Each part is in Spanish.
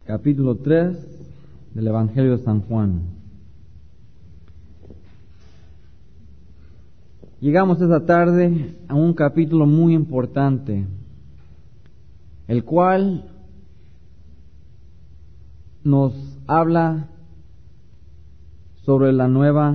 capítulo 3 del Evangelio de San Juan. Llegamos esta tarde a un capítulo muy importante, el cual nos habla sobre el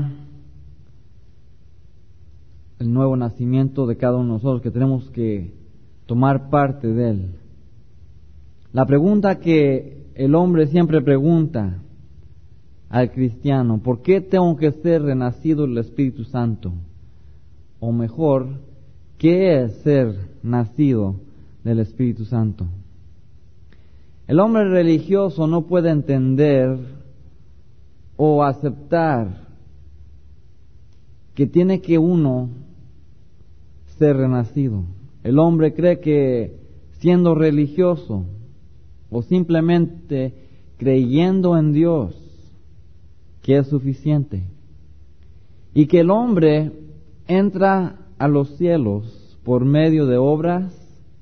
nuevo nacimiento de cada uno de nosotros, que tenemos que tomar parte de él. La pregunta que el hombre siempre pregunta al cristiano: ¿por qué tengo que ser renacido del Espíritu Santo? O mejor, ¿qué es ser nacido del Espíritu Santo? El hombre religioso no puede entender o aceptar que tiene que uno ser renacido. El hombre cree que siendo religioso o simplemente creyendo en Dios, que es suficiente, y que el hombre entra a los cielos por medio de obras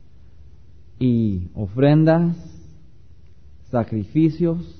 y ofrendas, sacrificios.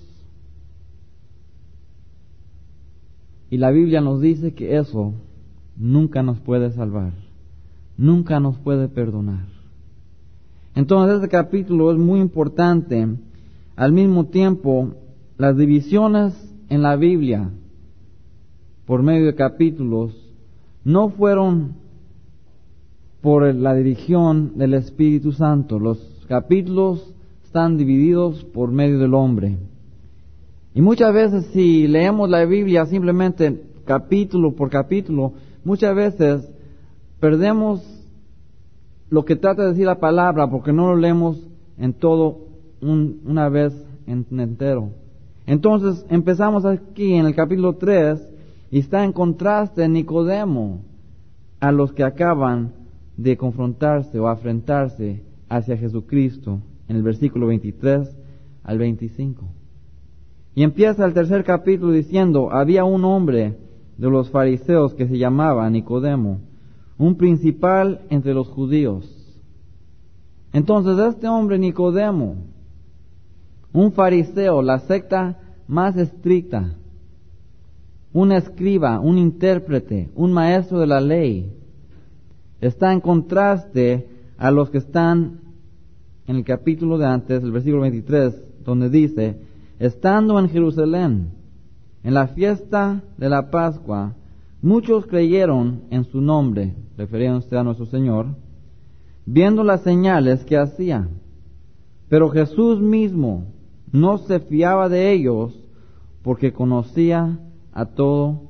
Y la Biblia nos dice que eso nunca nos puede salvar, nunca nos puede perdonar. Entonces este capítulo es muy importante. Al mismo tiempo, las divisiones en la Biblia por medio de capítulos no fueron por la dirección del Espíritu Santo. Los capítulos están divididos por medio del hombre. Y muchas veces, si leemos la Biblia simplemente capítulo por capítulo, muchas veces perdemos lo que trata de decir la palabra porque no lo leemos en todo una vez entero. Entonces empezamos aquí en el capítulo 3 y está en contraste Nicodemo a los que acaban de confrontarse o afrentarse hacia Jesucristo en el versículo 23 al 25. Y empieza el tercer capítulo diciendo: había un hombre de los fariseos que se llamaba Nicodemo, un principal entre los judíos. Entonces este hombre Nicodemo, un fariseo, la secta más estricta, un escriba, un intérprete, un maestro de la ley, está en contraste a los que están en el capítulo de antes, el versículo 23, donde dice: estando en Jerusalén, en la fiesta de la Pascua, muchos creyeron en su nombre, refiriéndose a nuestro Señor, viendo las señales que hacía. Pero Jesús mismo no se fiaba de ellos, porque conocía a todos,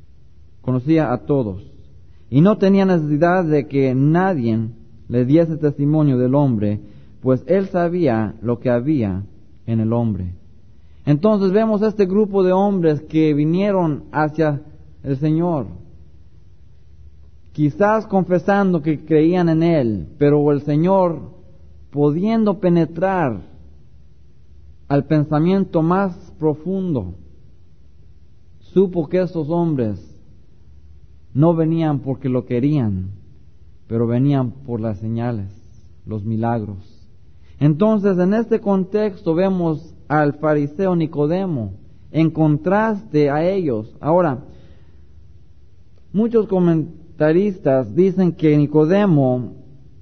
y no tenía necesidad de que nadie le diese testimonio del hombre, pues él sabía lo que había en el hombre. Entonces vemos este grupo de hombres que vinieron hacia el Señor, quizás confesando que creían en Él, pero el Señor, pudiendo penetrar al pensamiento más profundo, supo que esos hombres no venían porque lo querían, pero venían por las señales, los milagros. Entonces, en este contexto vemos al fariseo Nicodemo en contraste a ellos. Ahora, muchos comentaristas dicen que Nicodemo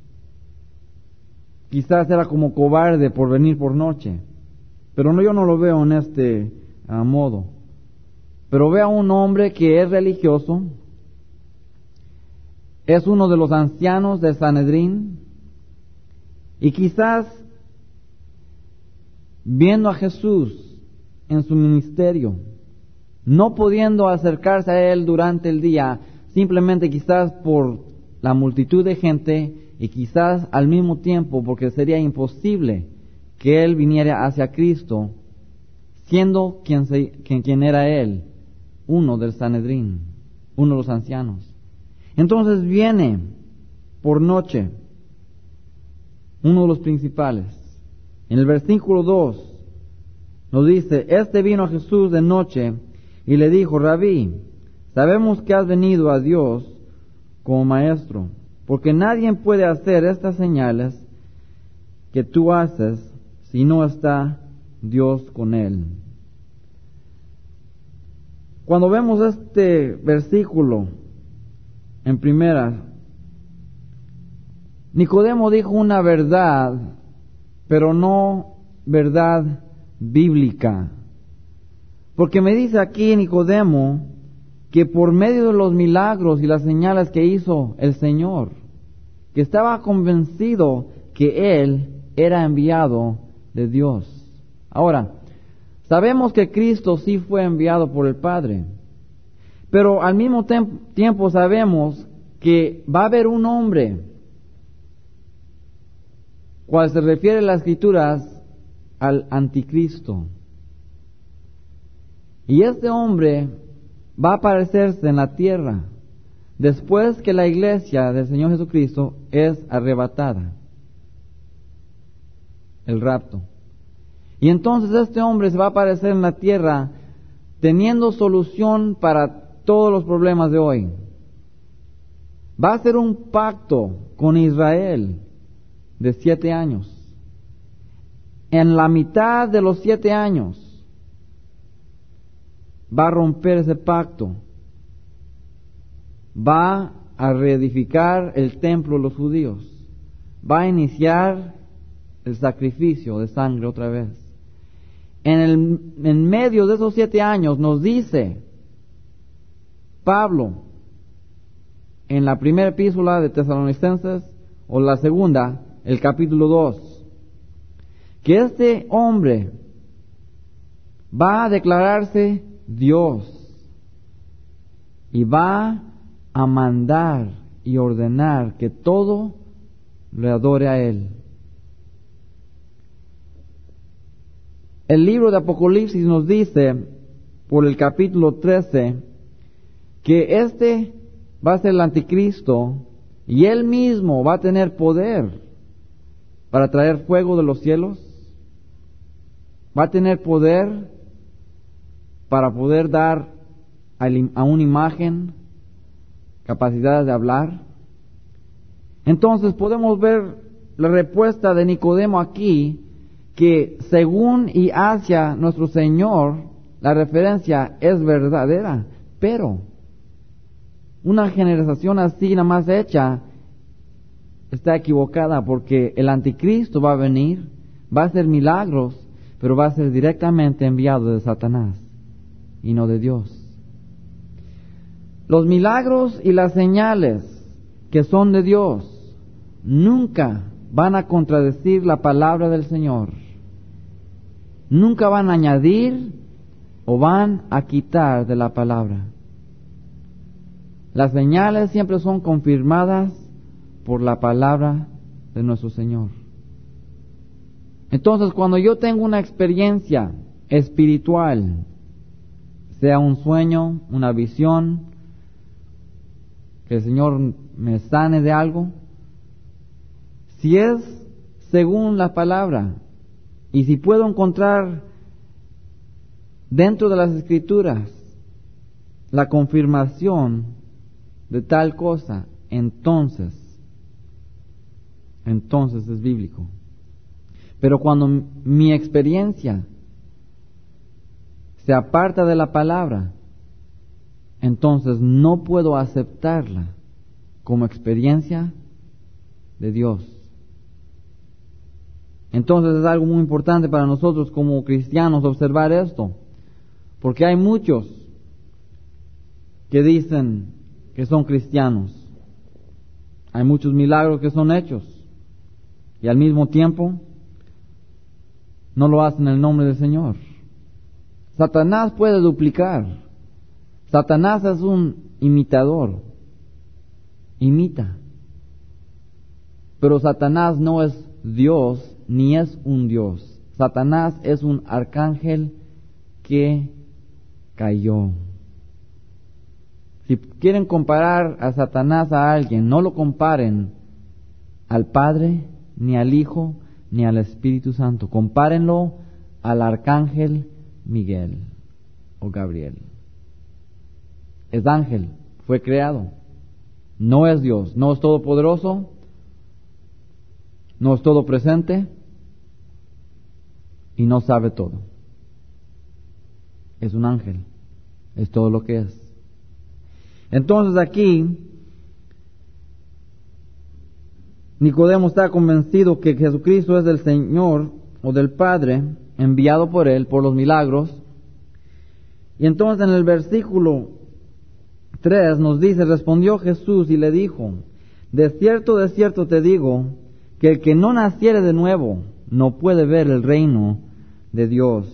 quizás era como cobarde por venir por noche, pero yo no lo veo en este modo. Pero veo a un hombre que es religioso, es uno de los ancianos de Sanedrín, y quizás viendo a Jesús en su ministerio, no pudiendo acercarse a Él durante el día, simplemente quizás por la multitud de gente y quizás al mismo tiempo porque sería imposible que Él viniera hacia Cristo, siendo quien era Él, uno del Sanedrín, uno de los ancianos. Entonces viene por noche uno de los principales. En el versículo 2 nos dice: este vino a Jesús de noche y le dijo: Rabí, sabemos que has venido a Dios como maestro, porque nadie puede hacer estas señales que tú haces si no está Dios con él. Cuando vemos este versículo en primera, Nicodemo dijo una verdad, pero no verdad bíblica. Porque me dice aquí Nicodemo que por medio de los milagros y las señales que hizo el Señor, que estaba convencido que Él era enviado de Dios. Ahora, sabemos que Cristo sí fue enviado por el Padre, pero al mismo tiempo sabemos que va a haber un hombre, cual se refiere en las Escrituras al anticristo. Y este hombre va a aparecerse en la tierra después que la iglesia del Señor Jesucristo es arrebatada, el rapto. Y entonces este hombre se va a aparecer en la tierra teniendo solución para todos los problemas de hoy. Va a hacer un pacto con Israel de 7 años. En la mitad de los 7 años va a romper ese pacto. Va a reedificar el templo de los judíos. Va a iniciar el sacrificio de sangre otra vez. En medio de esos 7 años nos dice Pablo en la primera epístola de Tesalonicenses, o la segunda, el capítulo 2, que este hombre va a declararse Dios y va a mandar y ordenar que todo le adore a Él. El libro de Apocalipsis nos dice, por el capítulo 13, que este va a ser el anticristo y Él mismo va a tener poder para traer fuego de los cielos. Va a tener poder para poder dar a una imagen capacidad de hablar. Entonces podemos ver la respuesta de Nicodemo aquí, que según y hacia nuestro Señor la referencia es verdadera, pero una generación así nada más hecha está equivocada, porque el anticristo va a venir, va a hacer milagros, pero va a ser directamente enviado de Satanás y no de Dios. Los milagros y las señales que son de Dios nunca van a contradecir la palabra del Señor. Nunca van a añadir o van a quitar de la palabra. Las señales siempre son confirmadas por la palabra de nuestro Señor. Entonces, cuando yo tengo una experiencia espiritual, sea un sueño, una visión, que el Señor me sane de algo, si es según la palabra, y si puedo encontrar dentro de las Escrituras la confirmación de tal cosa, entonces es bíblico. Pero cuando mi experiencia se aparta de la palabra, entonces no puedo aceptarla como experiencia de Dios. Entonces es algo muy importante para nosotros como cristianos observar esto, porque hay muchos que dicen que son cristianos, hay muchos milagros que son hechos, y al mismo tiempo no lo hacen en el nombre del Señor. Satanás puede duplicar. Satanás es un imitador, imita. Pero Satanás no es Dios, ni es un Dios. Satanás es un arcángel que cayó. Si quieren comparar a Satanás a alguien, no lo comparen al Padre, ni al Hijo, ni al Espíritu Santo. Compárenlo al arcángel Miguel o Gabriel. Es ángel, fue creado. No es Dios, no es todopoderoso, no es todo presente. y no sabe todo. Es un ángel, es todo lo que es. Entonces aquí Nicodemo está convencido que Jesucristo es del Señor o del Padre, enviado por Él, por los milagros. Y entonces en el versículo 3 nos dice, respondió Jesús y le dijo, de cierto te digo, que el que no naciere de nuevo no puede ver el reino de Dios.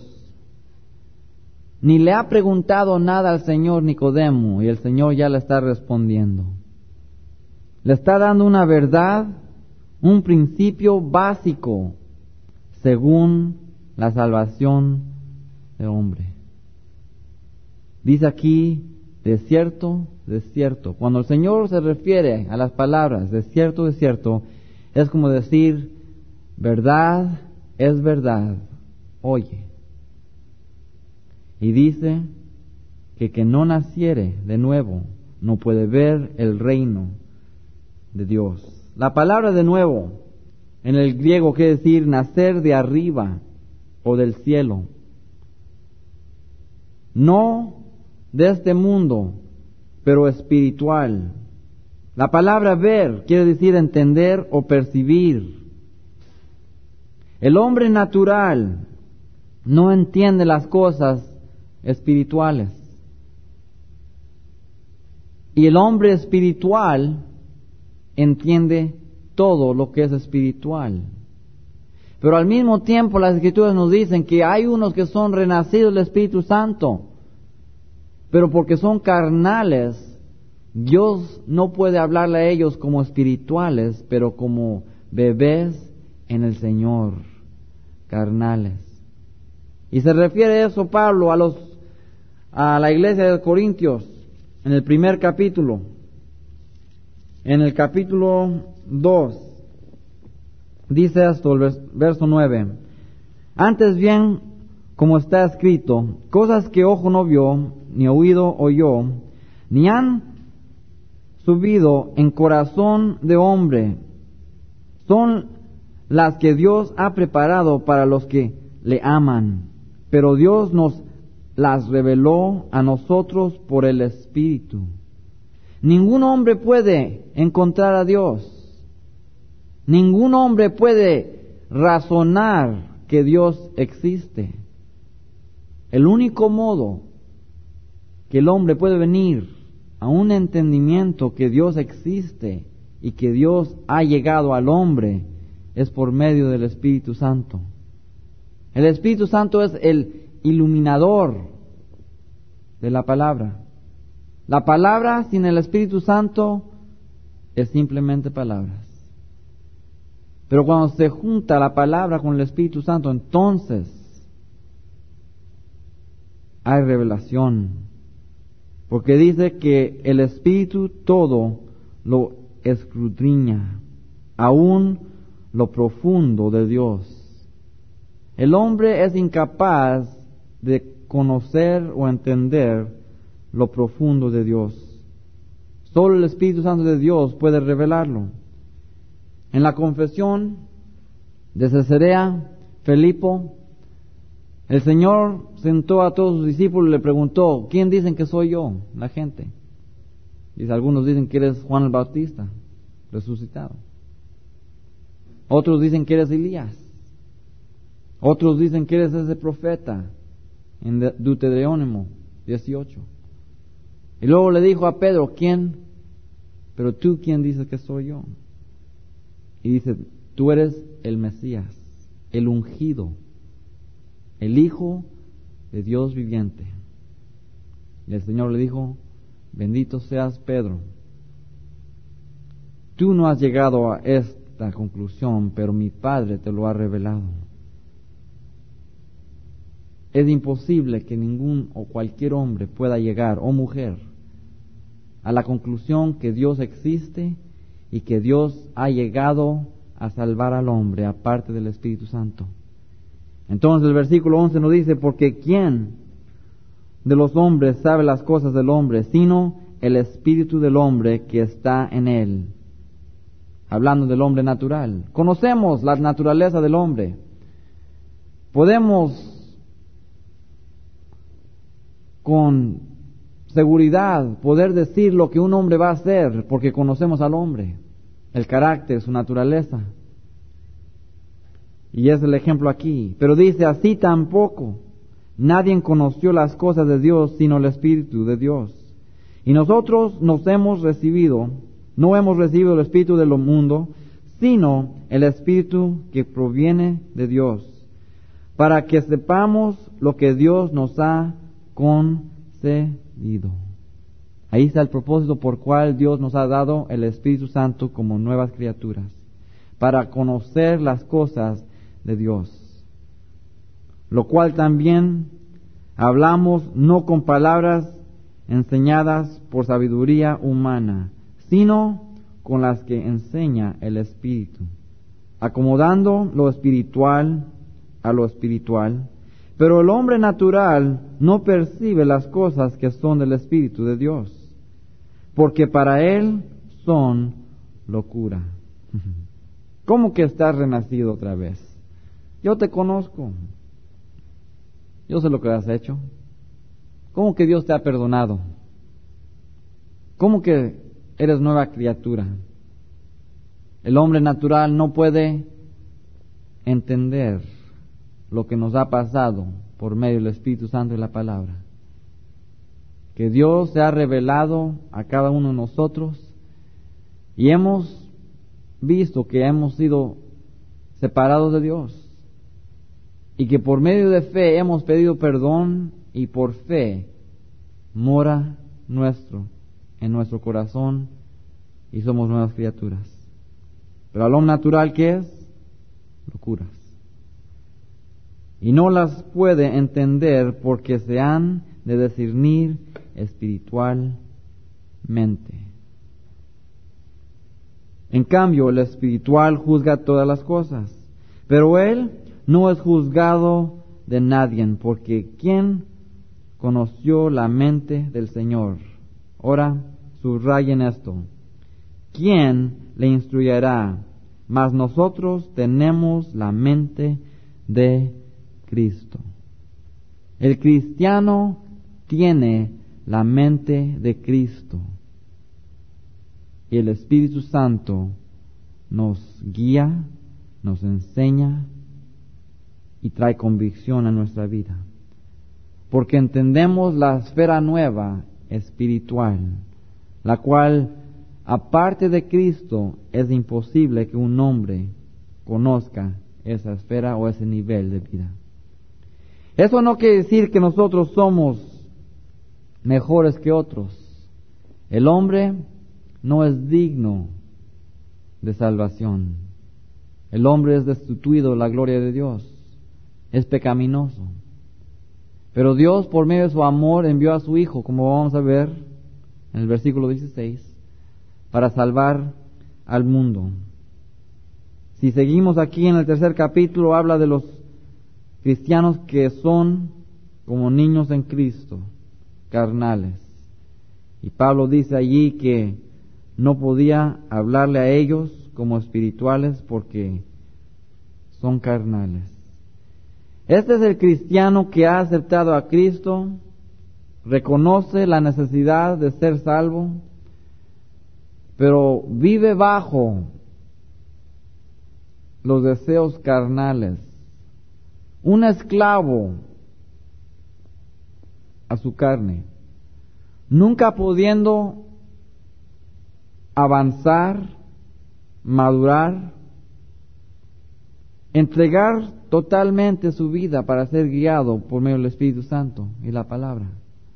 Ni le ha preguntado nada al Señor Nicodemo, y el Señor ya le está respondiendo. Le está dando una verdad, un principio básico, según la salvación del hombre. Dice aquí, de cierto, cuando el Señor se refiere a las palabras de cierto, es como decir, verdad es verdad, oye. Y dice que no naciere de nuevo no puede ver el reino de Dios. La palabra de nuevo en el griego quiere decir nacer de arriba o del cielo. No de este mundo, pero espiritual. La palabra ver quiere decir entender o percibir. El hombre natural no entiende las cosas espirituales. Y el hombre espiritual entiende todo lo que es espiritual. Pero al mismo tiempo las Escrituras nos dicen que hay unos que son renacidos del Espíritu Santo, pero porque son carnales, Dios no puede hablarle a ellos como espirituales, pero como bebés en el Señor, carnales. Y se refiere eso Pablo a la iglesia de Corintios, en el primer capítulo. En el capítulo 2, dice esto, el verso 9. Antes bien, como está escrito, cosas que ojo no vio, ni oído oyó, ni han subido en corazón de hombre, son las que Dios ha preparado para los que le aman. Pero Dios nos las reveló a nosotros por el Espíritu. Ningún hombre puede encontrar a Dios. Ningún hombre puede razonar que Dios existe. El único modo que el hombre puede venir a un entendimiento que Dios existe y que Dios ha llegado al hombre es por medio del Espíritu Santo. El Espíritu Santo es el iluminador de la palabra. La palabra sin el Espíritu Santo es simplemente palabras. Pero cuando se junta la palabra con el Espíritu Santo, entonces hay revelación. Porque dice que el Espíritu todo lo escudriña, aún lo profundo de Dios. El hombre es incapaz de conocer o entender lo profundo de Dios. Solo el Espíritu Santo de Dios puede revelarlo. En la confesión de Cesarea, Filipo, el Señor sentó a todos sus discípulos y le preguntó, ¿quién dicen que soy yo? La gente. Dice, algunos dicen que eres Juan el Bautista, resucitado. Otros dicen que eres Elías. Otros dicen que eres ese profeta, en Deuteronomio 18. Y luego le dijo a Pedro, ¿quién? Pero tú, ¿quién dices que soy yo? Y dice, tú eres el Mesías, el ungido, el Hijo de Dios viviente. Y el Señor le dijo, bendito seas Pedro. Tú no has llegado a esta conclusión, pero mi Padre te lo ha revelado. Es imposible que ningún o cualquier hombre pueda llegar, o mujer, a la conclusión que Dios existe y que Dios ha llegado a salvar al hombre aparte del Espíritu Santo. Entonces el versículo 11 nos dice, porque ¿quién de los hombres sabe las cosas del hombre, sino el Espíritu del hombre que está en él? Hablando del hombre natural. Conocemos la naturaleza del hombre, Podemos con seguridad poder decir lo que un hombre va a hacer porque conocemos al hombre, el carácter, su naturaleza. Y es el ejemplo aquí. Pero dice, así tampoco nadie conoció las cosas de Dios sino el Espíritu de Dios. Y nosotros no hemos recibido el Espíritu del mundo, sino el Espíritu que proviene de Dios, para que sepamos lo que Dios nos ha concedido. Ahí está el propósito por cual Dios nos ha dado el Espíritu Santo como nuevas criaturas, para conocer las cosas de Dios, lo cual también hablamos no con palabras enseñadas por sabiduría humana, sino con las que enseña el Espíritu, acomodando lo espiritual a lo espiritual. Pero el hombre natural no percibe las cosas que son del Espíritu de Dios, porque para él son locura. ¿Cómo que estás renacido otra vez? Yo te conozco. Yo sé lo que has hecho. ¿Cómo que Dios te ha perdonado? ¿Cómo que eres nueva criatura? El hombre natural no puede entender lo que nos ha pasado por medio del Espíritu Santo y la palabra. Que Dios se ha revelado a cada uno de nosotros y hemos visto que hemos sido separados de Dios y que por medio de fe hemos pedido perdón y por fe mora en nuestro corazón y somos nuevas criaturas. Pero al hombre natural, ¿qué es? Locuras. Y no las puede entender porque se han de discernir espiritualmente. En cambio, el espiritual juzga todas las cosas, pero él no es juzgado de nadie, porque ¿quién conoció la mente del Señor? Ahora, subrayen esto. ¿Quién le instruirá? Mas nosotros tenemos la mente de Cristo. El cristiano tiene la mente de Cristo. Y el Espíritu Santo nos guía, nos enseña y trae convicción a nuestra vida. Porque entendemos la esfera nueva espiritual, la cual, aparte de Cristo, es imposible que un hombre conozca esa esfera o ese nivel de vida. Eso no quiere decir que nosotros somos mejores que otros. El hombre no es digno de salvación. El hombre es destituido de la gloria de Dios. Es pecaminoso. Pero Dios, por medio de su amor, envió a su Hijo, como vamos a ver en el versículo 16, para salvar al mundo. Si seguimos aquí en el 3 capítulo, habla de los cristianos que son como niños en Cristo, carnales. Y Pablo dice allí que no podía hablarle a ellos como espirituales porque son carnales. Este es el cristiano que ha aceptado a Cristo, reconoce la necesidad de ser salvo, pero vive bajo los deseos carnales, un esclavo a su carne, nunca pudiendo avanzar, madurar, entregar totalmente su vida para ser guiado por medio del Espíritu Santo y la palabra.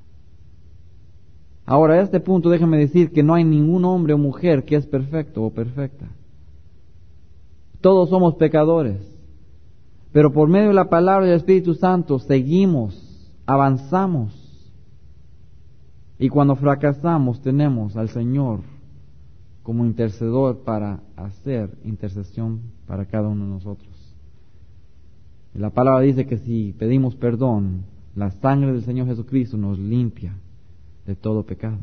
Ahora, a este punto déjenme decir que no hay ningún hombre o mujer que es perfecto o perfecta. Todos somos pecadores, pero por medio de la palabra del Espíritu Santo seguimos, avanzamos, y cuando fracasamos tenemos al Señor como intercedor para hacer intercesión para cada uno de nosotros. Y la palabra dice que si pedimos perdón, la sangre del Señor Jesucristo nos limpia de todo pecado.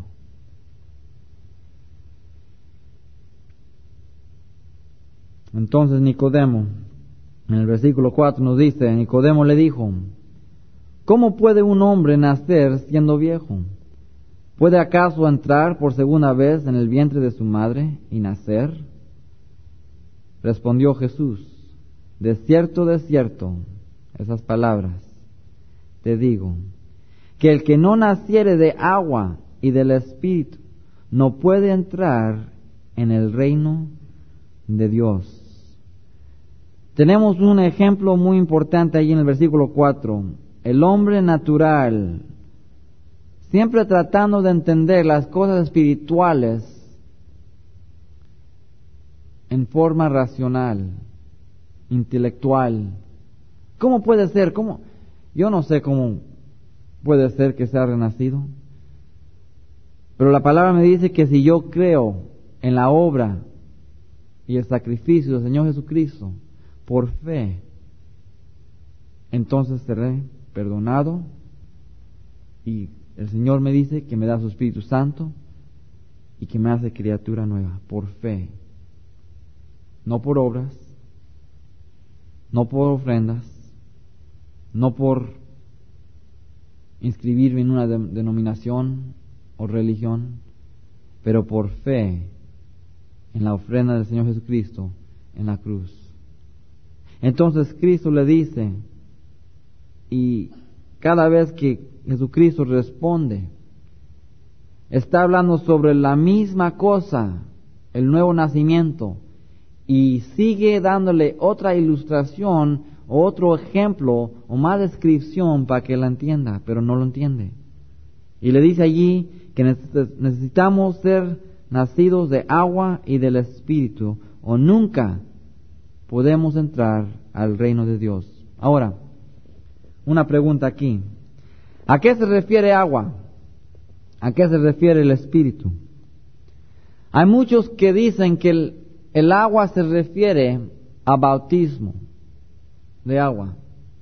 Entonces Nicodemo En el versículo 4 nos dice, Nicodemo le dijo, ¿cómo puede un hombre nacer siendo viejo? ¿Puede acaso entrar por segunda vez en el vientre de su madre y nacer? Respondió Jesús, de cierto, esas palabras, te digo, que el que no naciere de agua y del Espíritu no puede entrar en el reino de Dios. Tenemos un ejemplo muy importante allí en el versículo 4. El hombre natural, siempre tratando de entender las cosas espirituales en forma racional, intelectual. ¿Cómo puede ser? Yo no sé cómo puede ser que sea renacido. Pero la palabra me dice que si yo creo en la obra y el sacrificio del Señor Jesucristo, por fe, entonces seré perdonado y el Señor me dice que me da su Espíritu Santo y que me hace criatura nueva, por fe, no por obras, no por ofrendas, no por inscribirme en una denominación o religión, pero por fe en la ofrenda del Señor Jesucristo en la cruz. Entonces Cristo le dice, y cada vez que Jesucristo responde, está hablando sobre la misma cosa, el nuevo nacimiento, y sigue dándole otra ilustración, o otro ejemplo, o más descripción para que la entienda, pero no lo entiende. Y le dice allí que necesitamos ser nacidos de agua y del Espíritu, o nunca podemos entrar al reino de Dios. Ahora, una pregunta aquí. ¿A qué se refiere agua? ¿A qué se refiere el Espíritu? Hay muchos que dicen que el agua se refiere a bautismo de agua.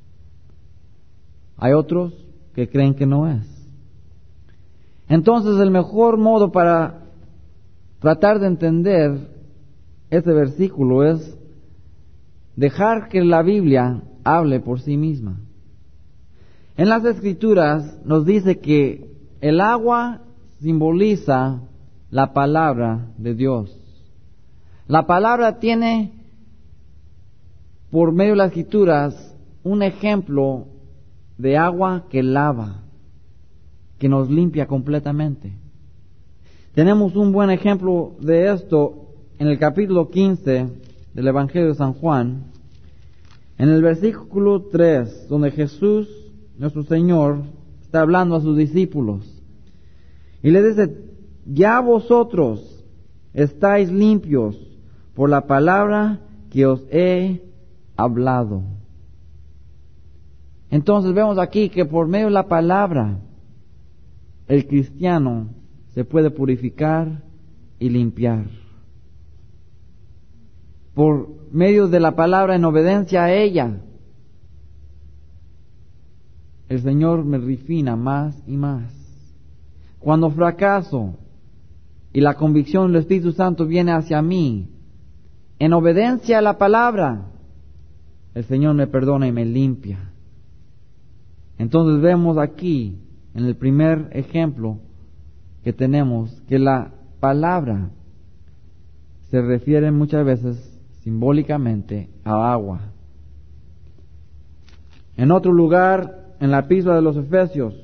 Hay otros que creen que no es. Entonces, el mejor modo para tratar de entender este versículo es dejar que la Biblia hable por sí misma. En las Escrituras nos dice que el agua simboliza la palabra de Dios. La palabra tiene, por medio de las Escrituras, un ejemplo de agua que lava, que nos limpia completamente. Tenemos un buen ejemplo de esto en el capítulo 15 del Evangelio de San Juan, en el versículo 3, donde Jesús, nuestro Señor, está hablando a sus discípulos y le dice, ya vosotros estáis limpios por la palabra que os he hablado. Entonces vemos aquí que por medio de la palabra el cristiano se puede purificar y limpiar. Por medio de la palabra, en obediencia a ella, el Señor me refina más y más. Cuando fracaso y la convicción del Espíritu Santo viene hacia mí, en obediencia a la palabra, el Señor me perdona y me limpia. Entonces vemos aquí, en el primer ejemplo que tenemos, que la palabra se refiere muchas veces simbólicamente a agua. En otro lugar, en la epístola de los Efesios,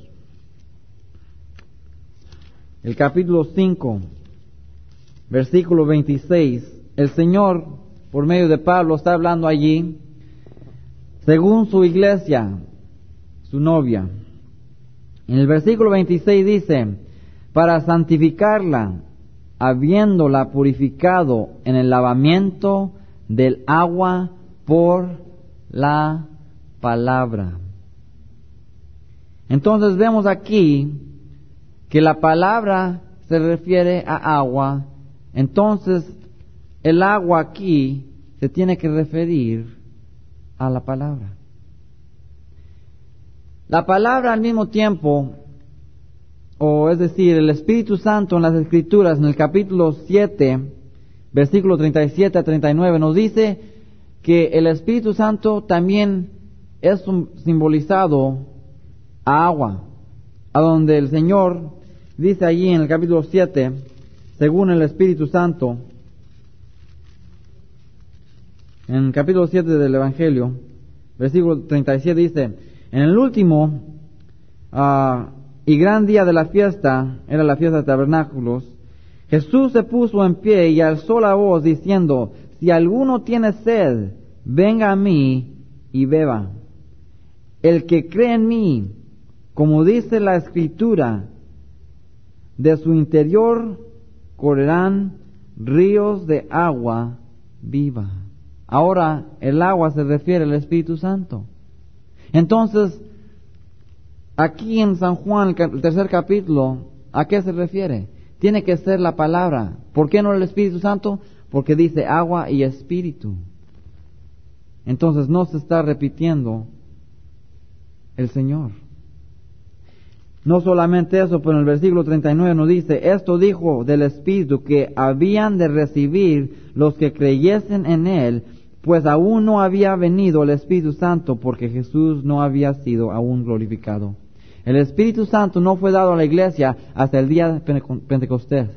el capítulo 5, versículo 26, el Señor, por medio de Pablo, está hablando allí, según su iglesia, su novia. En el versículo 26 dice, para santificarla, habiéndola purificado en el lavamiento del agua por la palabra. Entonces vemos aquí que la palabra se refiere a agua. Entonces el agua aquí se tiene que referir a la palabra. La palabra al mismo tiempo, o es decir, el Espíritu Santo en las Escrituras, en el capítulo 7, versículo 37 a 39, nos dice que el Espíritu Santo también es simbolizado a agua, a donde el Señor dice allí en el capítulo 7, según el Espíritu Santo, en el capítulo 7 del Evangelio, versículo 37 dice: en el último y gran día de la fiesta, era la fiesta de tabernáculos, Jesús se puso en pie y alzó la voz diciendo: si alguno tiene sed, venga a mí y beba. El que cree en mí, como dice la Escritura, de su interior correrán ríos de agua viva. Ahora, el agua se refiere al Espíritu Santo. Entonces, aquí en San Juan, el tercer capítulo, ¿a qué se refiere? Tiene que ser la palabra. ¿Por qué no el Espíritu Santo? Porque dice agua y espíritu. Entonces no se está repitiendo el Señor. No solamente eso, pero en el versículo 39 nos dice: esto dijo del Espíritu que habían de recibir los que creyesen en Él, pues aún no había venido el Espíritu Santo, porque Jesús no había sido aún glorificado. El Espíritu Santo no fue dado a la iglesia hasta el día de Pentecostés,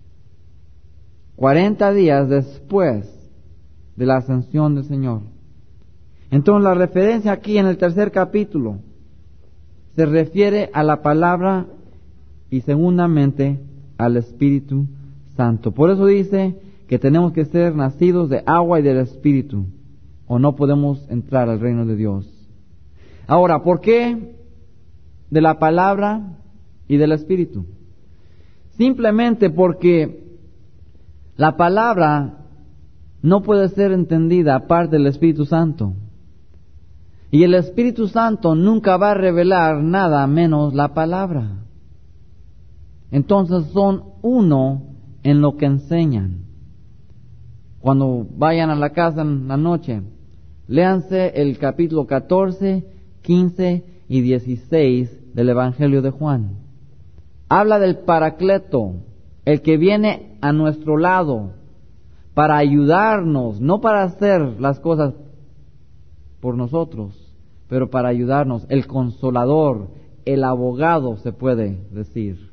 40 días después de la ascensión del Señor. Entonces la referencia aquí en el tercer capítulo se refiere a la palabra y segundamente al Espíritu Santo. Por eso dice que tenemos que ser nacidos de agua y del Espíritu, o no podemos entrar al reino de Dios. Ahora, ¿por qué de la palabra y del Espíritu? Simplemente porque la palabra no puede ser entendida aparte del Espíritu Santo. Y el Espíritu Santo nunca va a revelar nada menos la palabra. Entonces son uno en lo que enseñan. Cuando vayan a la casa en la noche, léanse el capítulo 14, 15 y 16 del Evangelio de Juan. Habla del Paracleto, el que viene a nuestro lado para ayudarnos, no para hacer las cosas por nosotros, pero para ayudarnos, el Consolador, el abogado, se puede decir.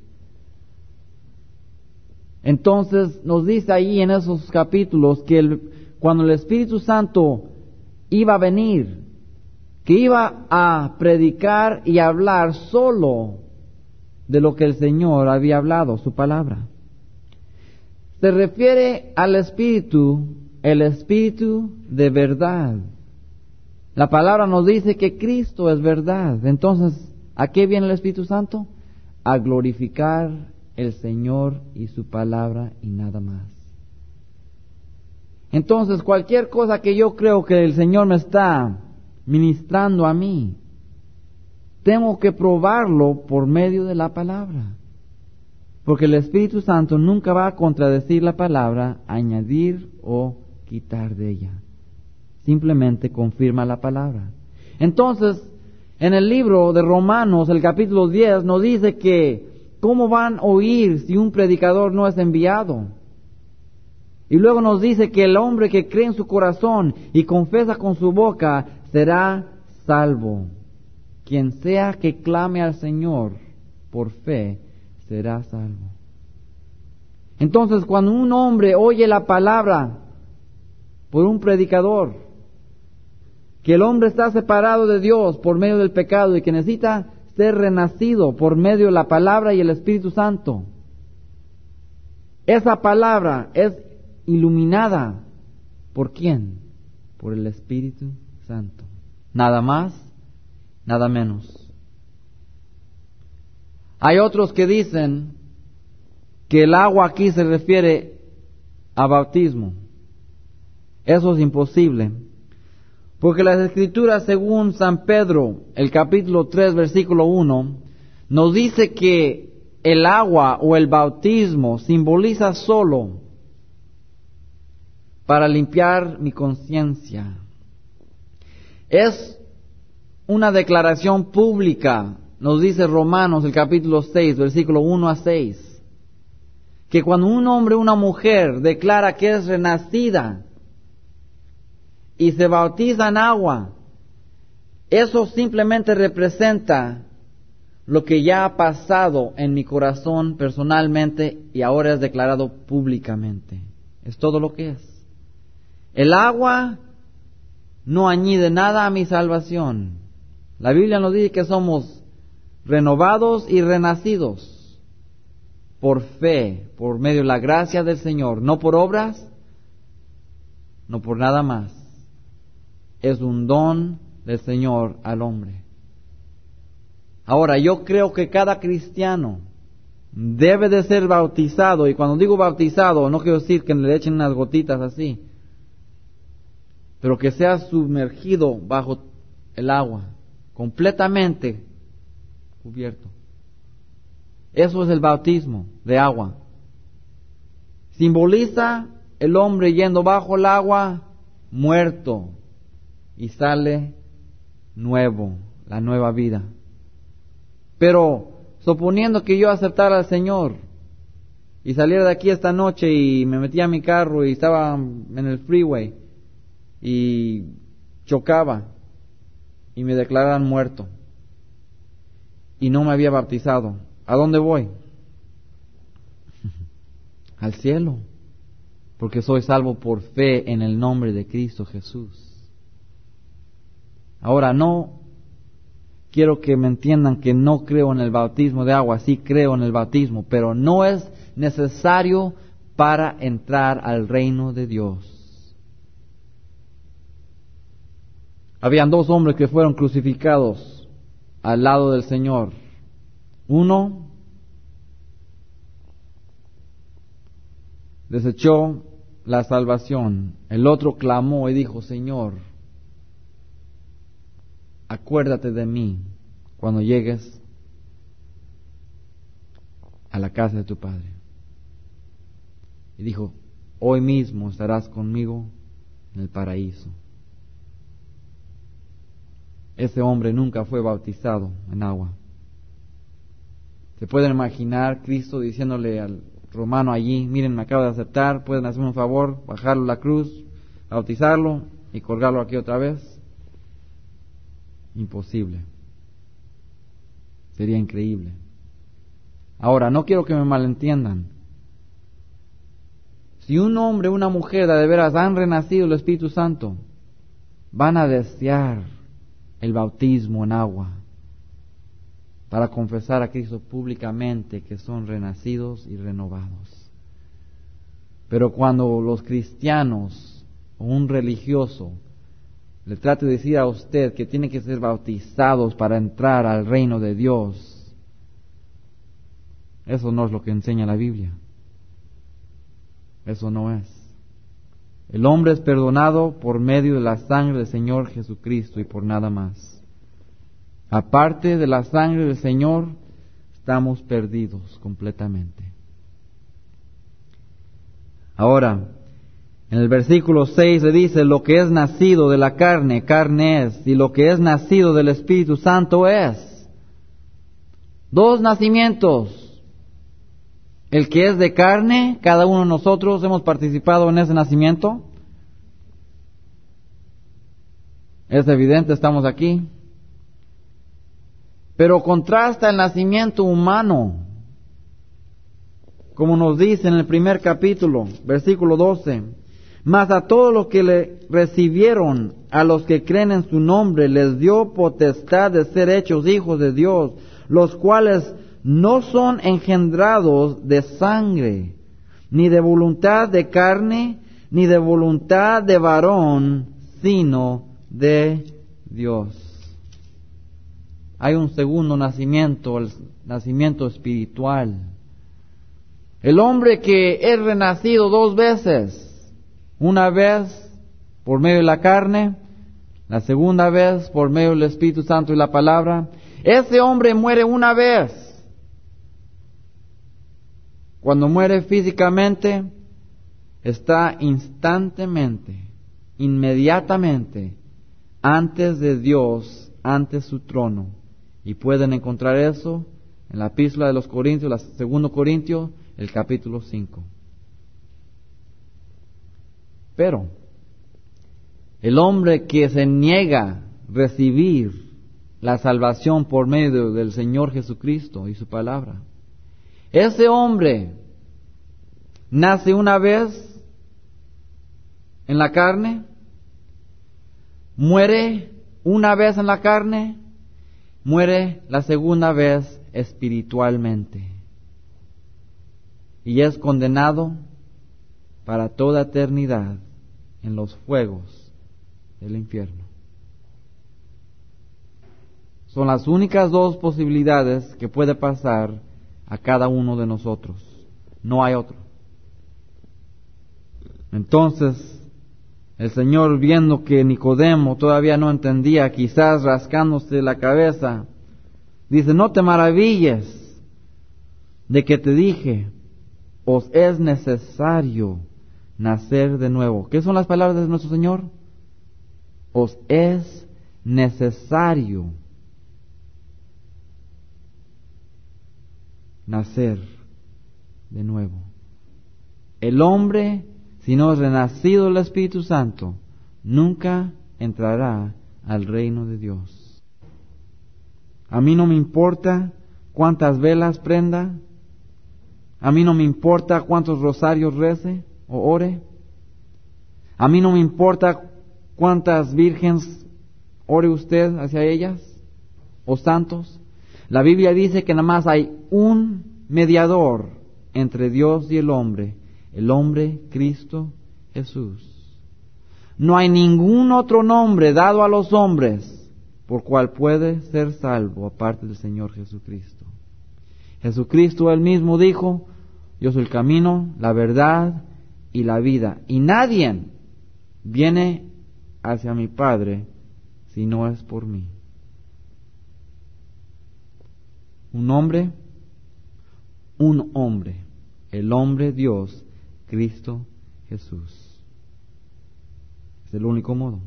Entonces nos dice ahí en esos capítulos que cuando el Espíritu Santo iba a venir, que iba a predicar y hablar solo de lo que el Señor había hablado, su palabra. Se refiere al Espíritu, el Espíritu de verdad. La palabra nos dice que Cristo es verdad. Entonces, ¿a qué viene el Espíritu Santo? A glorificar el Señor y su palabra y nada más. Entonces, cualquier cosa que yo creo que el Señor me está ministrando a mí, tengo que probarlo por medio de la palabra. Porque el Espíritu Santo nunca va a contradecir la palabra, añadir o quitar de ella. Simplemente confirma la palabra. Entonces, en el libro de Romanos, el capítulo 10, nos dice que ¿cómo van a oír si un predicador no es enviado? Y luego nos dice que el hombre que cree en su corazón y confesa con su boca será salvo. Quien sea que clame al Señor por fe será salvo. Entonces, cuando un hombre oye la palabra por un predicador, que el hombre está separado de Dios por medio del pecado y que necesita ser renacido por medio de la palabra y el Espíritu Santo, esa palabra es iluminada ¿por quién? Por el Espíritu Santo. Nada más, nada menos. Hay otros que dicen que el agua aquí se refiere a bautismo. Eso es imposible, porque las Escrituras, según San Pedro, el capítulo 3, versículo 1, nos dice que el agua o el bautismo simboliza solo para limpiar mi conciencia. Es una declaración pública, nos dice Romanos, el capítulo 6, versículo 1 a 6, que cuando un hombre o una mujer declara que es renacida, y se bautiza en agua, eso simplemente representa lo que ya ha pasado en mi corazón personalmente y ahora es declarado públicamente. Es todo lo que es. El agua no añade nada a mi salvación. La Biblia nos dice que somos renovados y renacidos por fe, por medio de la gracia del Señor, no por obras, no por nada más. Es un don del Señor al hombre. Ahora, yo creo que cada cristiano debe de ser bautizado, y cuando digo bautizado, no quiero decir que le echen unas gotitas así, pero que sea sumergido bajo el agua, completamente cubierto. Eso es el bautismo de agua. Simboliza el hombre yendo bajo el agua, muerto, y sale nuevo, la nueva vida. Pero suponiendo que yo aceptara al Señor y saliera de aquí esta noche y me metía a mi carro y estaba en el freeway y chocaba y me declararan muerto y no me había bautizado, ¿a dónde voy? Al cielo, porque soy salvo por fe en el nombre de Cristo Jesús. Ahora, no quiero que me entiendan que no creo en el bautismo de agua, sí creo en el bautismo, pero no es necesario para entrar al reino de Dios. Habían 2 hombres que fueron crucificados al lado del Señor. Uno desechó la salvación, el otro clamó y dijo: Señor, acuérdate de mí cuando llegues a la casa de tu Padre. Y dijo: hoy mismo estarás conmigo en el paraíso. Ese hombre nunca fue bautizado en agua. Se pueden imaginar Cristo diciéndole al romano allí: miren, me acabo de aceptar, pueden hacerme un favor, bajarlo a la cruz, bautizarlo y colgarlo aquí otra vez. Imposible. Sería increíble. Ahora, no quiero que me malentiendan. Si un hombre o una mujer de veras han renacido el Espíritu Santo, van a desear el bautismo en agua para confesar a Cristo públicamente que son renacidos y renovados. Pero cuando los cristianos o un religioso le trate de decir a usted que tiene que ser bautizados para entrar al reino de Dios, eso no es lo que enseña la Biblia. Eso no es. El hombre es perdonado por medio de la sangre del Señor Jesucristo y por nada más. Aparte de la sangre del Señor, estamos perdidos completamente. Ahora, en el versículo 6 le dice: lo que es nacido de la carne, carne es, y lo que es nacido del Espíritu Santo es. 2 nacimientos. El que es de carne, cada uno de nosotros hemos participado en ese nacimiento. Es evidente, estamos aquí. Pero contrasta el nacimiento humano, como nos dice en el primer capítulo, versículo 12. Mas a todos los que le recibieron, a los que creen en su nombre, les dio potestad de ser hechos hijos de Dios, los cuales no son engendrados de sangre, ni de voluntad de carne, ni de voluntad de varón, sino de Dios. Hay un segundo nacimiento, el nacimiento espiritual. El hombre que es renacido 2 veces, una vez por medio de la carne, la segunda vez por medio del Espíritu Santo y la palabra, ese hombre muere una vez. Cuando muere físicamente, está instantemente, inmediatamente, antes de Dios, ante su trono. Y pueden encontrar eso en la epístola de los Corintios, la 2 Corintios, el capítulo 5. Pero el hombre que se niega a recibir la salvación por medio del Señor Jesucristo y su palabra, ese hombre nace una vez en la carne, muere una vez en la carne, muere la segunda vez espiritualmente y es condenado para toda eternidad en los fuegos del infierno. Son las únicas dos posibilidades que puede pasar a cada uno de nosotros. No hay otro. Entonces, el Señor, viendo que Nicodemo todavía no entendía, quizás rascándose la cabeza, dice: no te maravilles de que te dije, os es necesario nacer de nuevo. ¿Qué son las palabras de nuestro Señor? Os es necesario nacer de nuevo. El hombre, si no es renacido del Espíritu Santo, nunca entrará al reino de Dios. A mí no me importa cuántas velas prenda, a mí no me importa cuántos rosarios rece o ore, a mí no me importa cuántas vírgenes ore usted hacia ellas o santos. La Biblia dice que nada más hay un mediador entre Dios y el hombre Cristo Jesús. No hay ningún otro nombre dado a los hombres por cual puede ser salvo aparte del Señor Jesucristo. Jesucristo él mismo dijo: yo soy el camino, la verdad y la vida, y nadie viene hacia mi Padre si no es por mí. Un hombre, el hombre Dios, Cristo Jesús. Es el único modo.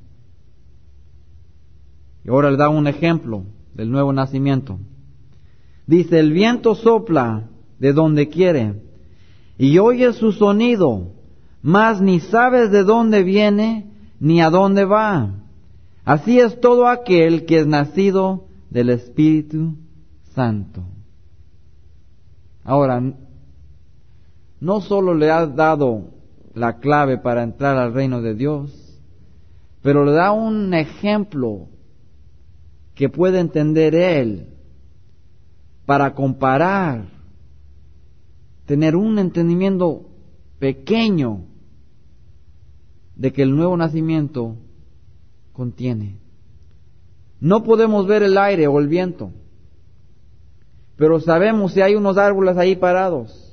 Y ahora le da un ejemplo del nuevo nacimiento. Dice: el viento sopla de donde quiere y oyes su sonido, mas ni sabes de dónde viene ni a dónde va. Así es todo aquel que es nacido del Espíritu Santo. Ahora, no solo le ha dado la clave para entrar al reino de Dios, pero le da un ejemplo que puede entender él para comparar, tener un entendimiento pequeño de que el nuevo nacimiento contiene. No podemos ver el aire o el viento, pero sabemos si hay unos árboles ahí parados,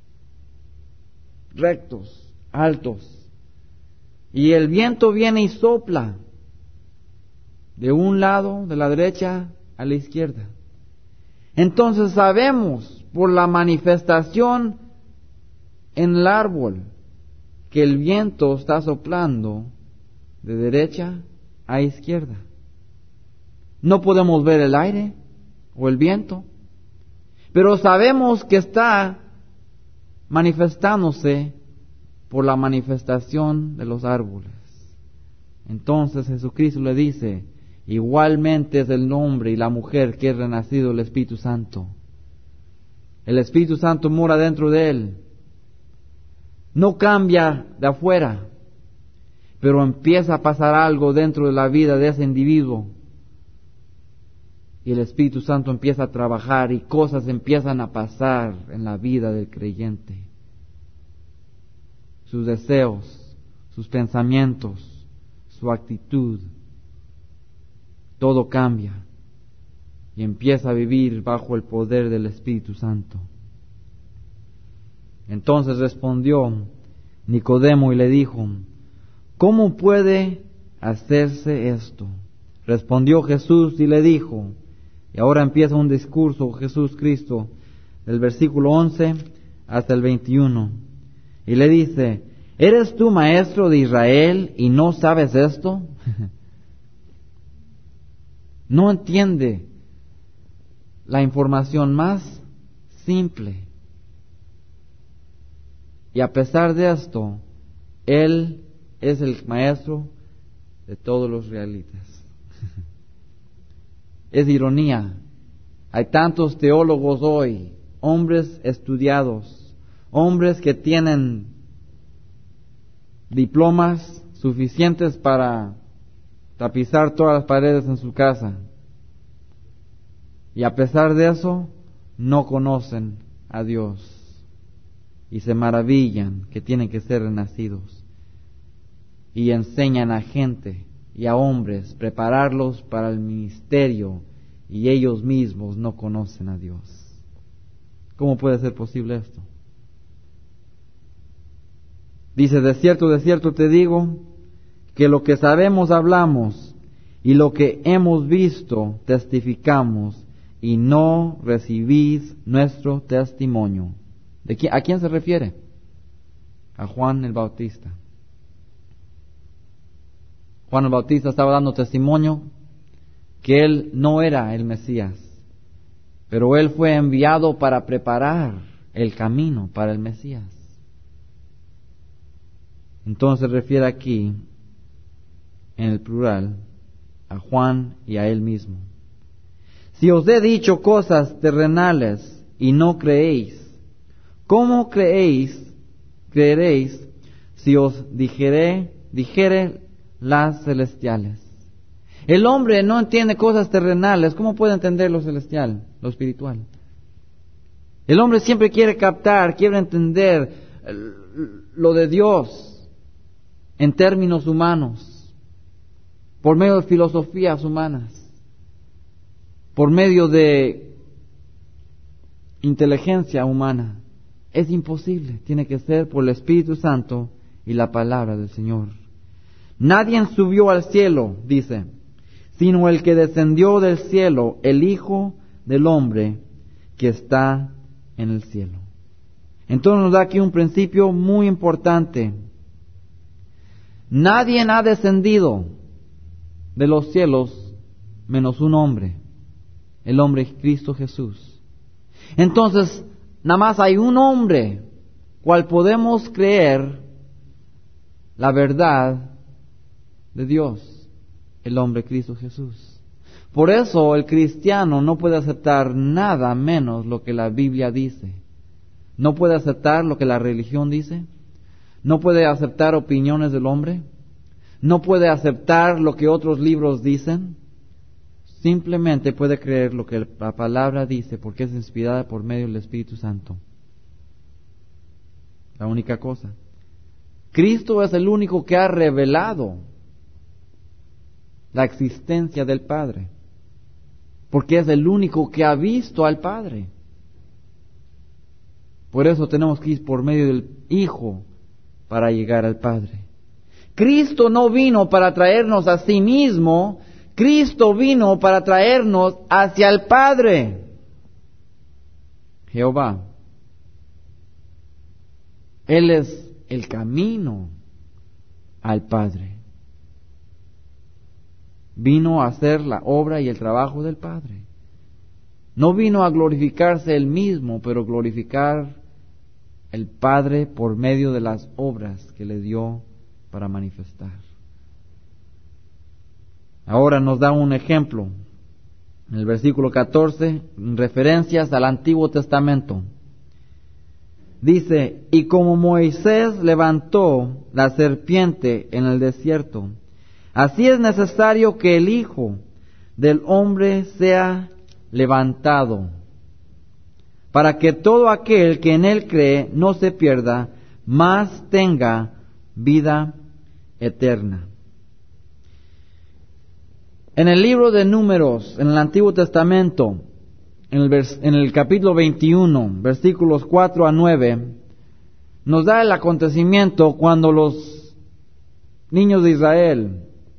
rectos, altos, y el viento viene y sopla de un lado, de la derecha a la izquierda. Entonces sabemos por la manifestación en el árbol que el viento está soplando de derecha a izquierda. No podemos ver el aire o el viento, pero sabemos que está manifestándose por la manifestación de los árboles. Entonces Jesucristo le dice: igualmente es el hombre y la mujer que es renacido del Espíritu Santo. El Espíritu Santo mora dentro de él. No cambia de afuera, pero empieza a pasar algo dentro de la vida de ese individuo. Y el Espíritu Santo empieza a trabajar y cosas empiezan a pasar en la vida del creyente. Sus deseos, sus pensamientos, su actitud, todo cambia y empieza a vivir bajo el poder del Espíritu Santo. Entonces respondió Nicodemo y le dijo: ¿cómo puede hacerse esto? Respondió Jesús y le dijo, y ahora empieza un discurso Jesús Cristo, del versículo 11 hasta el 21, y le dice: ¿eres tú maestro de Israel y no sabes esto? No entiende la información más simple. Y a pesar de esto, él es el maestro de todos los israelitas. Es ironía. Hay tantos teólogos hoy, hombres estudiados, hombres que tienen diplomas suficientes para tapizar todas las paredes en su casa. Y a pesar de eso, no conocen a Dios. Y se maravillan que tienen que ser renacidos. Y enseñan a gente y a hombres, prepararlos para el ministerio, y ellos mismos no conocen a Dios. ¿Cómo puede ser posible esto? Dice, de cierto te digo, que lo que sabemos hablamos, y lo que hemos visto testificamos, y no recibís nuestro testimonio. ¿A quién se refiere? A Juan el Bautista. Juan el Bautista estaba dando testimonio que él no era el Mesías, pero él fue enviado para preparar el camino para el Mesías. Entonces se refiere aquí, en el plural, a Juan y a él mismo. Si os he dicho cosas terrenales y no creéis, ¿cómo creeréis si os dijere las celestiales? El hombre no entiende cosas terrenales, ¿cómo puede entender lo celestial, lo espiritual? El hombre siempre quiere captar, quiere entender lo de Dios en términos humanos, por medio de filosofías humanas, por medio de inteligencia humana. Es imposible, tiene que ser por el Espíritu Santo y la palabra del Señor. Nadie subió al cielo, dice, sino el que descendió del cielo, el Hijo del Hombre que está en el cielo. Entonces nos da aquí un principio muy importante. Nadie ha descendido de los cielos menos un hombre, el hombre Cristo Jesús. Entonces, nada más hay un hombre cual podemos creer la verdad de Dios, el hombre Cristo Jesús. Por eso el cristiano no puede aceptar nada menos lo que la Biblia dice. No puede aceptar lo que la religión dice. No puede aceptar opiniones del hombre. No puede aceptar lo que otros libros dicen. Simplemente puede creer lo que la palabra dice porque es inspirada por medio del Espíritu Santo. La única cosa. Cristo es el único que ha revelado la existencia del Padre, porque es el único que ha visto al Padre. Por eso tenemos que ir por medio del Hijo para llegar al Padre. Cristo no vino para traernos a sí mismo, Cristo vino para traernos hacia el Padre. Jehová. Él es el camino al Padre. Vino a hacer la obra y el trabajo del Padre. No vino a glorificarse él mismo, pero glorificar el Padre por medio de las obras que le dio para manifestar. Ahora nos da un ejemplo en el versículo 14, en referencias al Antiguo Testamento. Dice, y como Moisés levantó la serpiente en el desierto, así es necesario que el Hijo del Hombre sea levantado, para que todo aquel que en él cree no se pierda, mas tenga vida eterna. En el libro de Números, en el Antiguo Testamento, en el capítulo 21, versículos 4 a 9, nos da el acontecimiento cuando los niños de Israel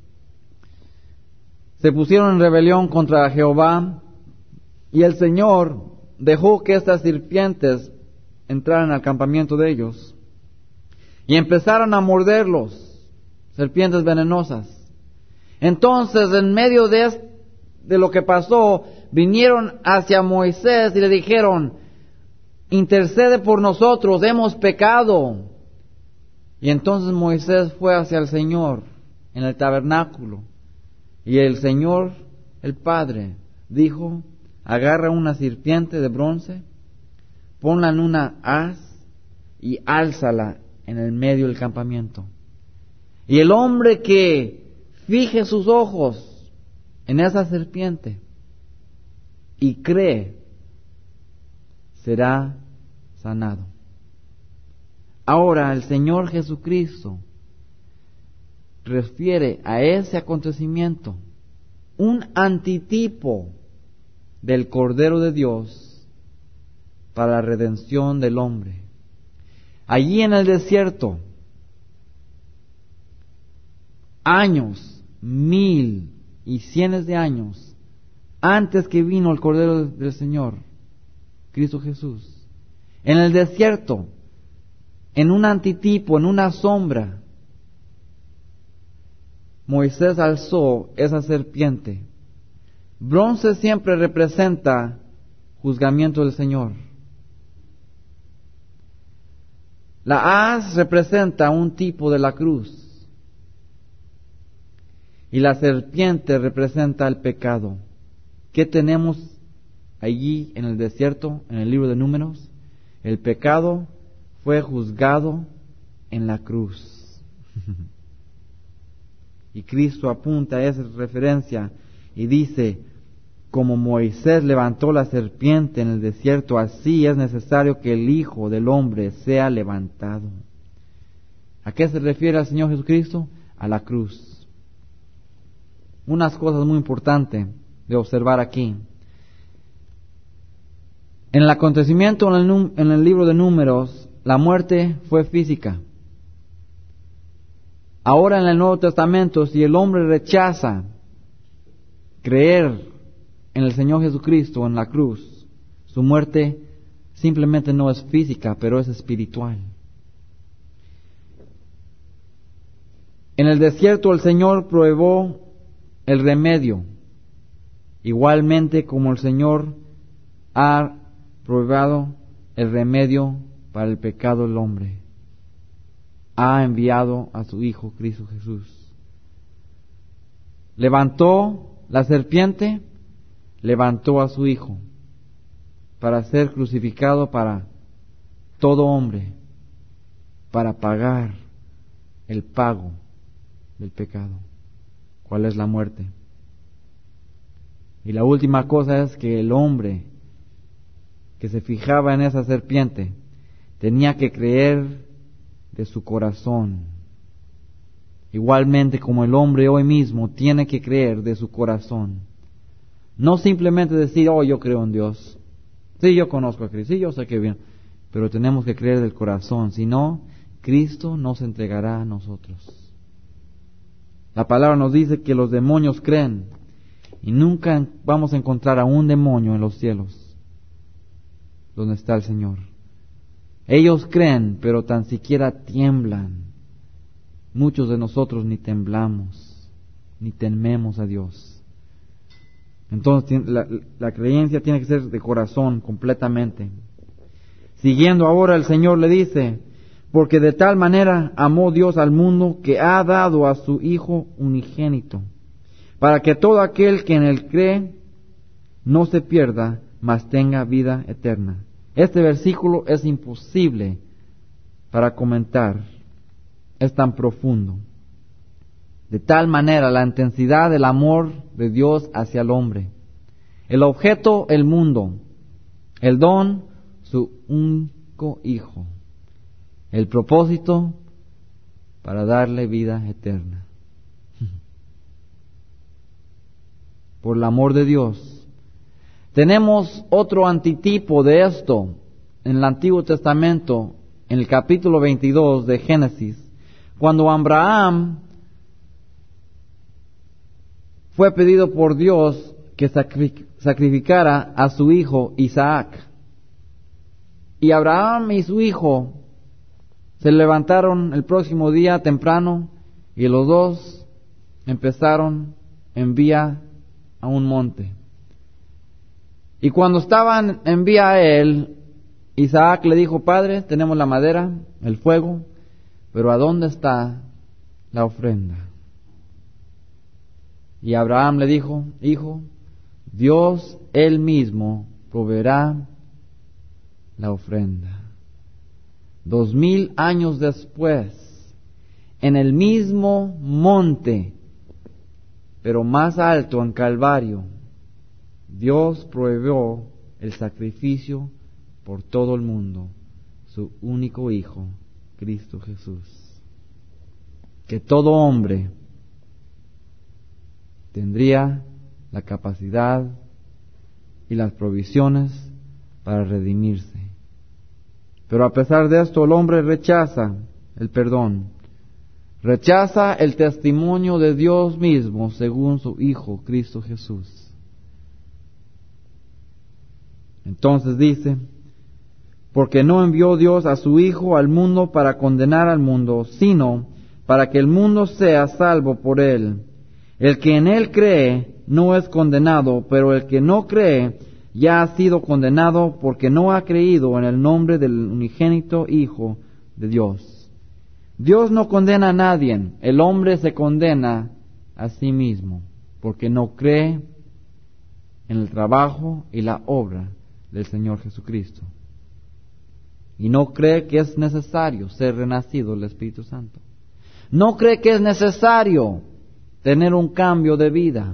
se pusieron en rebelión contra Jehová y el Señor dejó que estas serpientes entraran al campamento de ellos y empezaron a morderlos, serpientes venenosas. Entonces, en medio de lo que pasó, vinieron hacia Moisés y le dijeron, intercede por nosotros, hemos pecado. Y entonces Moisés fue hacia el Señor en el tabernáculo. Y el Señor, el Padre, dijo: agarra una serpiente de bronce, ponla en una haz y álzala en el medio del campamento. Y el hombre que fije sus ojos en esa serpiente y cree, será sanado. Ahora el Señor Jesucristo refiere a ese acontecimiento, un antitipo del Cordero de Dios para la redención del hombre. Allí en el desierto, años, 1000 y cientos de años antes que vino el Cordero del Señor, Cristo Jesús, en el desierto, en un antitipo, en una sombra, Moisés alzó esa serpiente. Bronce siempre representa juzgamiento del Señor. La haz representa un tipo de la cruz. Y la serpiente representa el pecado. ¿Qué tenemos allí en el desierto, en el libro de Números? El pecado fue juzgado en la cruz. Y Cristo apunta a esa referencia y dice: como Moisés levantó la serpiente en el desierto, así es necesario que el Hijo del Hombre sea levantado. ¿A qué se refiere el Señor Jesucristo? A la cruz. Unas cosas muy importantes de observar aquí. En el acontecimiento en el libro de Números, la muerte fue física. Ahora en el Nuevo Testamento, si el hombre rechaza creer en el Señor Jesucristo, en la cruz, su muerte simplemente no es física, pero es espiritual. En el desierto el Señor probó el remedio, igualmente como el Señor ha probado el remedio para el pecado del hombre. Ha enviado a su Hijo Cristo Jesús. Levantó la serpiente, levantó a su Hijo para ser crucificado para todo hombre, para pagar el pago del pecado. ¿Cuál es la muerte? Y la última cosa es que el hombre que se fijaba en esa serpiente tenía que creer de su corazón, igualmente como el hombre hoy mismo tiene que creer de su corazón. No simplemente decir: oh, yo creo en Dios, sí, yo conozco a Cristo, sí, yo sé que bien, pero tenemos que creer del corazón, si no, Cristo nos entregará a nosotros. La palabra nos dice que los demonios creen, y nunca vamos a encontrar a un demonio en los cielos donde está el Señor. Ellos creen, pero tan siquiera tiemblan. Muchos de nosotros ni temblamos, ni tememos a Dios. Entonces la creencia tiene que ser de corazón completamente. Siguiendo ahora, el Señor le dice: porque de tal manera amó Dios al mundo que ha dado a su Hijo unigénito, para que todo aquel que en él cree no se pierda, mas tenga vida eterna. Este versículo es imposible para comentar, es tan profundo. De tal manera la intensidad del amor de Dios hacia el hombre. El objeto, el mundo. El don, su único Hijo. El propósito, para darle vida eterna. Por el amor de Dios. Tenemos otro antitipo de esto en el Antiguo Testamento, en el capítulo 22 de Génesis, cuando Abraham fue pedido por Dios que sacrificara a su hijo Isaac. Y Abraham y su hijo se levantaron el próximo día temprano y los dos empezaron en vía a un monte. Y cuando estaban en vía a él, Isaac le dijo: Padre, tenemos la madera, el fuego, pero ¿a dónde está la ofrenda? Y Abraham le dijo: Hijo, Dios Él mismo proveerá la ofrenda. 2000 años después, en el mismo monte, pero más alto, en Calvario, Dios proveyó el sacrificio por todo el mundo, su único Hijo, Cristo Jesús. Que todo hombre tendría la capacidad y las provisiones para redimirse. Pero a pesar de esto, el hombre rechaza el perdón, rechaza el testimonio de Dios mismo según su Hijo, Cristo Jesús. Entonces dice: porque no envió Dios a su Hijo al mundo para condenar al mundo, sino para que el mundo sea salvo por él. El que en él cree no es condenado, pero el que no cree ya ha sido condenado porque no ha creído en el nombre del unigénito Hijo de Dios. Dios no condena a nadie, el hombre se condena a sí mismo, porque no cree en el trabajo y la obra del Señor Jesucristo. Y no cree que es necesario ser renacido del Espíritu Santo. No cree que es necesario tener un cambio de vida.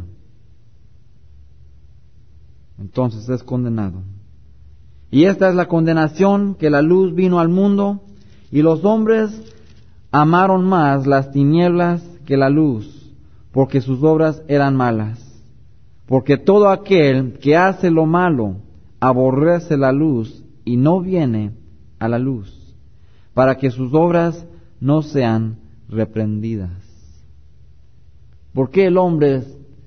Entonces es condenado. Y esta es la condenación, que la luz vino al mundo, y los hombres amaron más las tinieblas que la luz, porque sus obras eran malas. Porque todo aquel que hace lo malo aborrece la luz y no viene a la luz, para que sus obras no sean reprendidas. ¿Por qué el hombre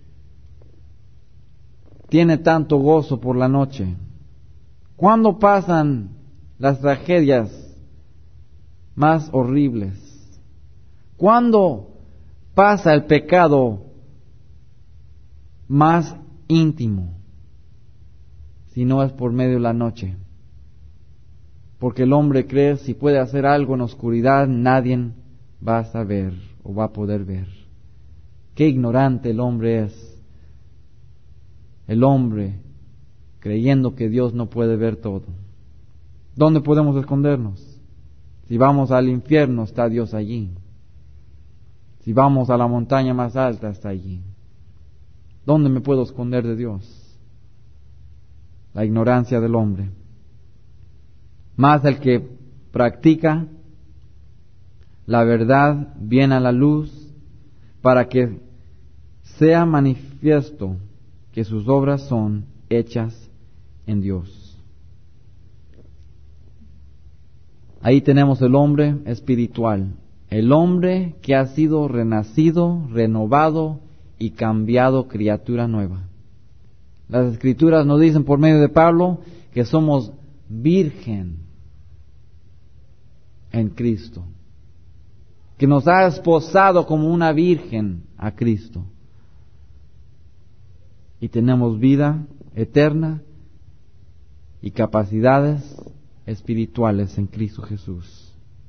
tiene tanto gozo por la noche? ¿Cuándo pasan las tragedias más horribles? ¿Cuándo pasa el pecado más íntimo? Si no es por medio de la noche. Porque el hombre cree, si puede hacer algo en oscuridad, nadie va a saber o va a poder ver. Qué ignorante el hombre es. El hombre creyendo que Dios no puede ver todo. ¿Dónde podemos escondernos? Si vamos al infierno, está Dios allí. Si vamos a la montaña más alta, está allí. ¿Dónde me puedo esconder de Dios? La ignorancia del hombre. Más el que practica la verdad viene a la luz, para que sea manifiesto que sus obras son hechas en Dios. Ahí tenemos el hombre espiritual, el hombre que ha sido renacido, renovado y cambiado, criatura nueva. Las Escrituras nos dicen por medio de Pablo que somos virgen en Cristo, que nos ha esposado como una virgen a Cristo, y tenemos vida eterna y capacidades espirituales en Cristo Jesús.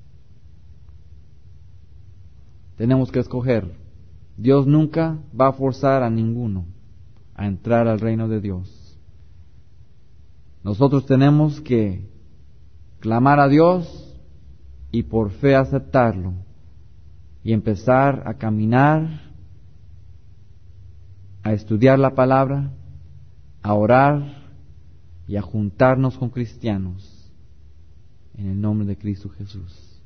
Tenemos que escoger. Dios nunca va a forzar a ninguno a entrar al reino de Dios. Nosotros tenemos que clamar a Dios y por fe aceptarlo y empezar a caminar, a estudiar la palabra, a orar y a juntarnos con cristianos en el nombre de Cristo Jesús.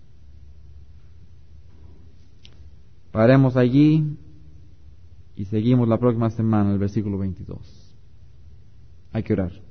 Paremos allí y seguimos la próxima semana, el versículo 22. Hay que orar.